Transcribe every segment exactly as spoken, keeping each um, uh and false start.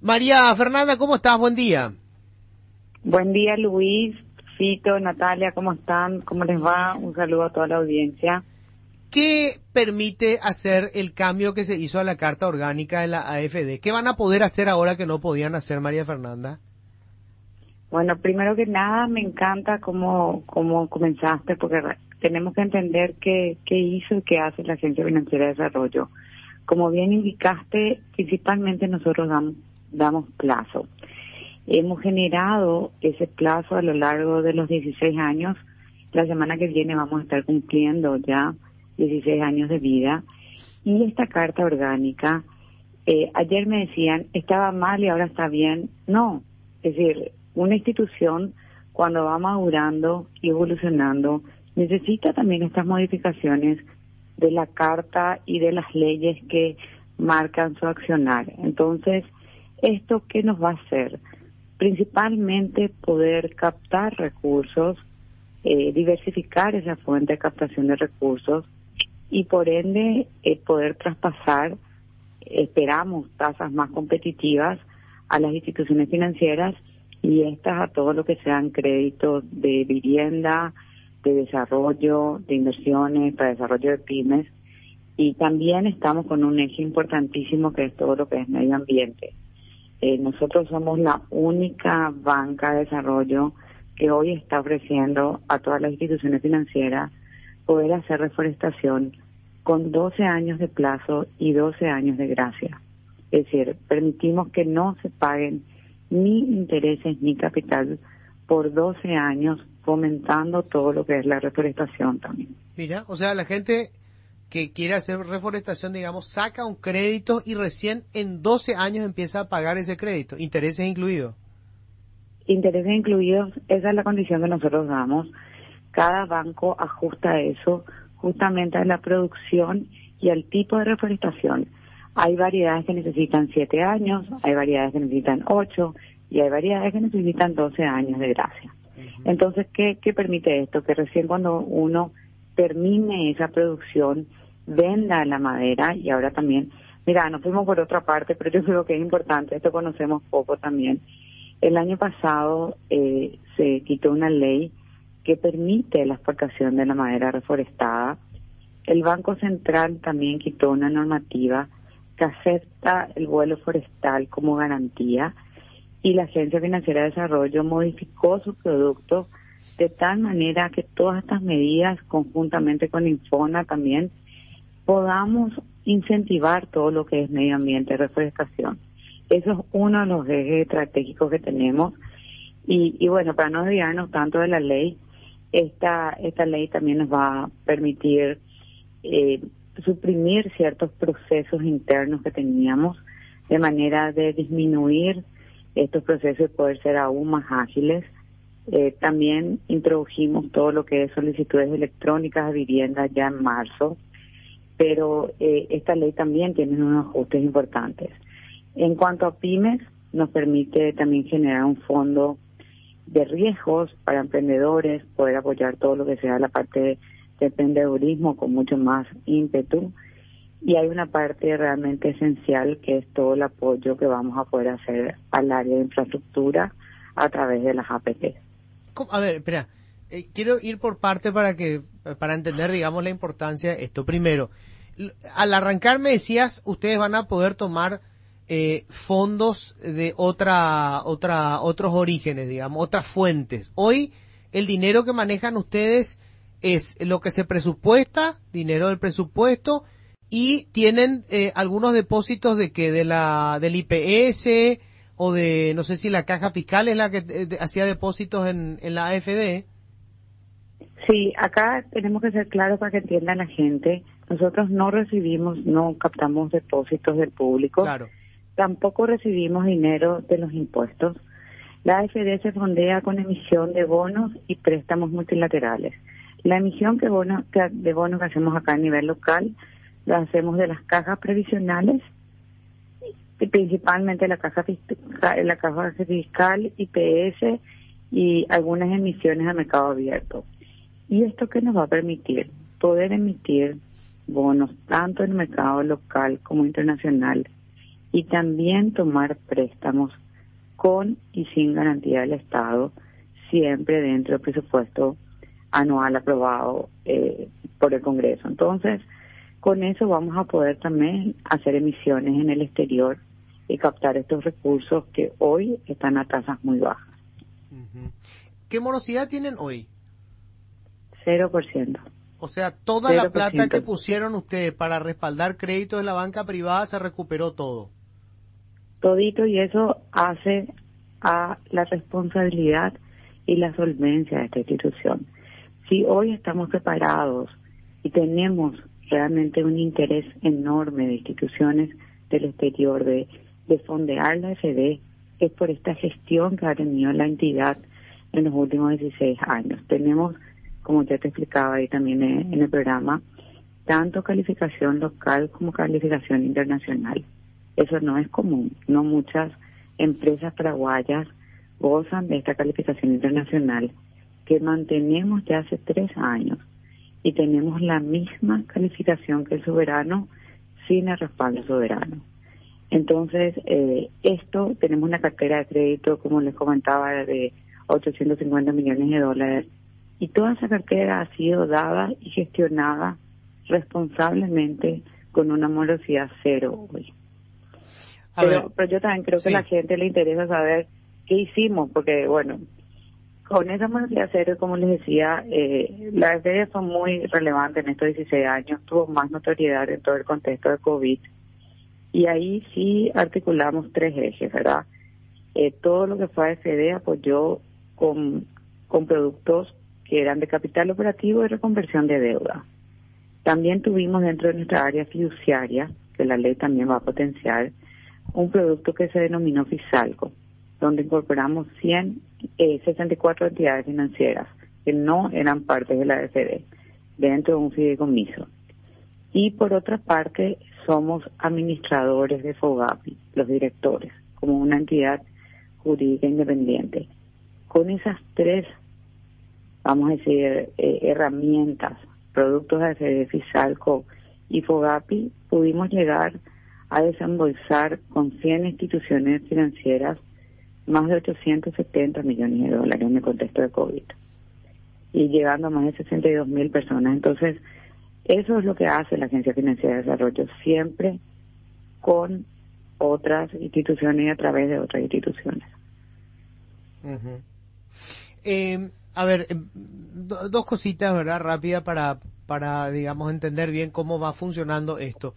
María Fernanda, ¿cómo estás? Buen día. Buen día, Luis, Fito, Natalia, ¿cómo están? ¿Cómo les va? Un saludo a toda la audiencia. ¿Qué permite hacer el cambio que se hizo a la Carta Orgánica de la A F D? ¿Qué van a poder hacer ahora que no podían hacer, María Fernanda? Bueno, primero que nada, me encanta cómo, cómo comenzaste, porque tenemos que entender qué, qué hizo y qué hace la Agencia Financiera de Desarrollo. Como bien indicaste, principalmente nosotros damos, damos plazo. Hemos generado ese plazo a lo largo de los dieciséis años. La semana que viene vamos a estar cumpliendo ya dieciséis años de vida. Y esta carta orgánica, eh, ayer me decían, estaba mal y ahora está bien. No, es decir, una institución cuando va madurando y evolucionando necesita también estas modificaciones de la carta y de las leyes que marcan su accionar. Entonces, ¿esto qué nos va a hacer? Principalmente poder captar recursos, eh, diversificar esa fuente de captación de recursos y por ende eh, poder traspasar, esperamos, tasas más competitivas a las instituciones financieras y estas a todo lo que sean créditos de vivienda, de desarrollo, de inversiones, para desarrollo de pymes. Y también estamos con un eje importantísimo que es todo lo que es medio ambiente. Eh, nosotros somos la única banca de desarrollo que hoy está ofreciendo a todas las instituciones financieras poder hacer reforestación con doce años de plazo y doce años de gracia. Es decir, permitimos que no se paguen ni intereses ni capital por doce años, fomentando todo lo que es la reforestación también. Mira, o sea, la gente que quiere hacer reforestación, digamos, saca un crédito y recién en doce años empieza a pagar ese crédito, intereses incluidos. Intereses incluidos, esa es la condición que nosotros damos. Cada banco ajusta eso justamente a la producción y al tipo de reforestación. Hay variedades que necesitan siete años, hay variedades que necesitan ocho y hay variedades que necesitan doce años de gracia. Uh-huh. Entonces, ¿qué, ¿qué permite esto? Que recién cuando uno termine esa producción, venda la madera y ahora también, mira, nos fuimos por otra parte, pero yo creo que es importante, esto conocemos poco también. El año pasado eh, se quitó una ley que permite la exportación de la madera reforestada. El Banco Central también quitó una normativa que acepta el vuelo forestal como garantía y la Agencia Financiera de Desarrollo modificó su producto de tal manera que todas estas medidas, conjuntamente con Infona también, podamos incentivar todo lo que es medio ambiente, reforestación. Eso es uno de los ejes estratégicos que tenemos. Y, y bueno, para no desviarnos tanto de la ley, esta, esta ley también nos va a permitir eh, suprimir ciertos procesos internos que teníamos, de manera de disminuir estos procesos y poder ser aún más ágiles. Eh, también introdujimos todo lo que es solicitudes electrónicas de vivienda ya en marzo, pero eh, esta ley también tiene unos ajustes importantes. En cuanto a pymes, nos permite también generar un fondo de riesgos para emprendedores, poder apoyar todo lo que sea la parte de, de emprendedurismo con mucho más ímpetu. Y hay una parte realmente esencial que es todo el apoyo que vamos a poder hacer al área de infraestructura a través de las A P P. A ver, espera, eh, quiero ir por parte para que para entender, digamos, la importancia de esto. Primero, al arrancar me decías, ustedes van a poder tomar eh, fondos de otra, otra, otros orígenes, digamos, otras fuentes. Hoy el dinero que manejan ustedes es lo que se presupuesta, dinero del presupuesto, y tienen eh, algunos depósitos de que de la del I P S o de, no sé si la caja fiscal es la que eh, hacía depósitos en, en la A F D. Sí, acá tenemos que ser claros para que entienda la gente. Nosotros no recibimos, no captamos depósitos del público. Claro. Tampoco recibimos dinero de los impuestos. La A F D se fondea con emisión de bonos y préstamos multilaterales. La emisión que bono, que, de bonos que hacemos acá a nivel local, la hacemos de las cajas previsionales, y principalmente la caja fiscal, la caja fiscal, I P S y algunas emisiones a mercado abierto. ¿Y esto qué nos va a permitir? Poder emitir bonos tanto en el mercado local como internacional y también tomar préstamos con y sin garantía del Estado, siempre dentro del presupuesto anual aprobado eh, por el Congreso. Entonces, con eso vamos a poder también hacer emisiones en el exterior y captar estos recursos que hoy están a tasas muy bajas. Uh-huh. ¿Qué morosidad tienen hoy? Cero por ciento. O sea, toda la plata que pusieron ustedes para respaldar créditos de la banca privada se recuperó todo. Todito, y eso hace a la responsabilidad y la solvencia de esta institución. Si hoy estamos preparados y tenemos realmente un interés enorme de instituciones del exterior de, de fondear la F D, es por esta gestión que ha tenido la entidad en los últimos dieciséis años. Tenemos, como ya te explicaba ahí también en, en el programa, tanto calificación local como calificación internacional. Eso no es común. No muchas empresas paraguayas gozan de esta calificación internacional que mantenemos ya hace tres años y tenemos la misma calificación que el soberano sin el respaldo soberano. Entonces, eh, esto, tenemos una cartera de crédito, como les comentaba, de ochocientos cincuenta millones de dólares, y toda esa cartera ha sido dada y gestionada responsablemente con una morosidad cero hoy. Pero, pero yo también creo que sí. a la gente le interesa saber qué hicimos, porque, bueno, con esa morosidad cero, como les decía, eh, la F D fue muy relevante en estos dieciséis años, tuvo más notoriedad en todo el contexto de COVID, y ahí sí articulamos tres ejes, ¿verdad? Eh, todo lo que fue a F D apoyó con, con productos que eran de capital operativo y reconversión de deuda. También tuvimos dentro de nuestra área fiduciaria, que la ley también va a potenciar, un producto que se denominó Fisalco, donde incorporamos cien, eh, sesenta y cuatro entidades financieras que no eran parte de la F D, dentro de un fideicomiso. Y por otra parte, somos administradores de FOGAPI, los directores, como una entidad jurídica independiente. Con esas tres, vamos a decir, eh, herramientas, productos de F D, Fisalco y FOGAPI, pudimos llegar a desembolsar con cien instituciones financieras más de ochocientos setenta millones de dólares en el contexto de COVID y llegando a más de sesenta y dos mil personas. Entonces, eso es lo que hace la Agencia Financiera de Desarrollo, siempre con otras instituciones y a través de otras instituciones. Uh-huh. Eh, a ver, eh, do, dos cositas, ¿verdad? Rápida para, para, digamos, entender bien cómo va funcionando esto.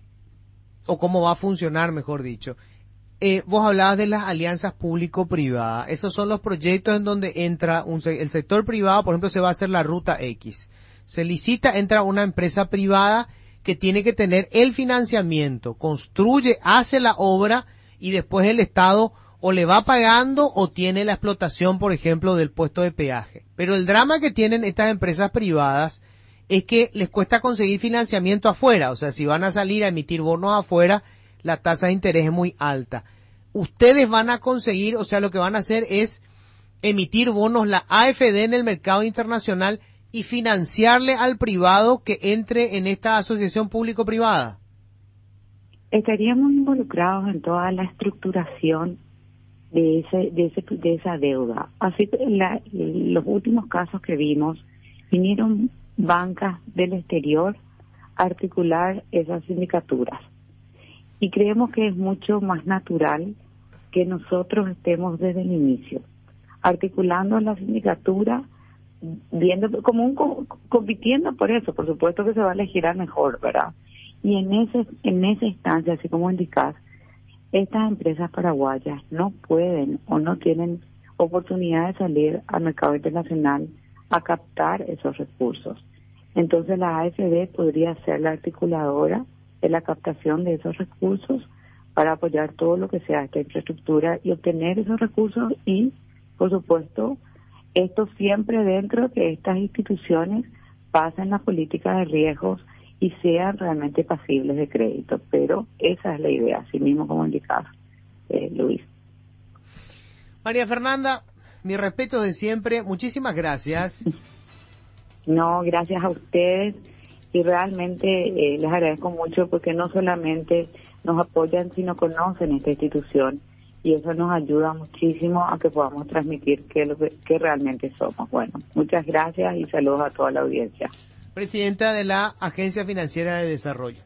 O cómo va a funcionar, mejor dicho. Eh, vos hablabas de las alianzas público-privadas. Esos son los proyectos en donde entra un, el sector privado. Por ejemplo, se va a hacer la ruta X. Se licita, entra una empresa privada que tiene que tener el financiamiento, construye, hace la obra y después el Estado o le va pagando o tiene la explotación, por ejemplo, del puesto de peaje. Pero el drama que tienen estas empresas privadas es que les cuesta conseguir financiamiento afuera. O sea, si van a salir a emitir bonos afuera, la tasa de interés es muy alta. Ustedes van a conseguir, o sea, lo que van a hacer es emitir bonos, la A F D en el mercado internacional y financiarle al privado que entre en esta asociación público-privada. Estaríamos involucrados en toda la estructuración de ese, de ese, de esa deuda. Así que la, los últimos casos que vimos, vinieron bancas del exterior a articular esas sindicaturas. Y creemos que es mucho más natural que nosotros estemos desde el inicio, articulando la sindicatura, viendo como un compitiendo por eso, por supuesto que se va a elegir al mejor, ¿verdad? Y en ese en esa instancia, así como indicás, estas empresas paraguayas no pueden o no tienen oportunidad de salir al mercado internacional a captar esos recursos. Entonces la A F D podría ser la articuladora de la captación de esos recursos para apoyar todo lo que sea esta infraestructura y obtener esos recursos y, por supuesto, esto siempre dentro de que estas instituciones pasen las políticas de riesgos y sean realmente pasibles de crédito. Pero esa es la idea, así mismo como indicaba eh, Luis. María Fernanda, mi respeto de siempre, muchísimas gracias. No, gracias a ustedes y realmente eh, les agradezco mucho porque no solamente nos apoyan si no conocen esta institución, y eso nos ayuda muchísimo a que podamos transmitir qué, lo que, qué realmente somos. Bueno, muchas gracias y saludos a toda la audiencia. Presidenta de la Agencia Financiera de Desarrollo.